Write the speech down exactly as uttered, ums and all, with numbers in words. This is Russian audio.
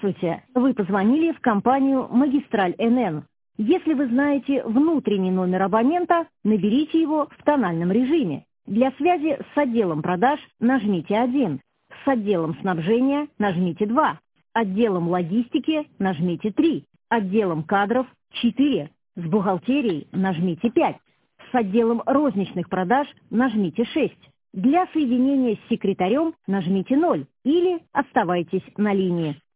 Здравствуйте. Вы позвонили в компанию «Магистраль эн эн». Если вы знаете внутренний номер абонента, наберите его в тональном режиме. Для связи с отделом продаж нажмите один, с отделом снабжения нажмите два, отделом логистики нажмите три, отделом кадров четыре, с бухгалтерией нажмите пять, с отделом розничных продаж нажмите шесть. Для соединения с секретарем нажмите ноль или оставайтесь на линии.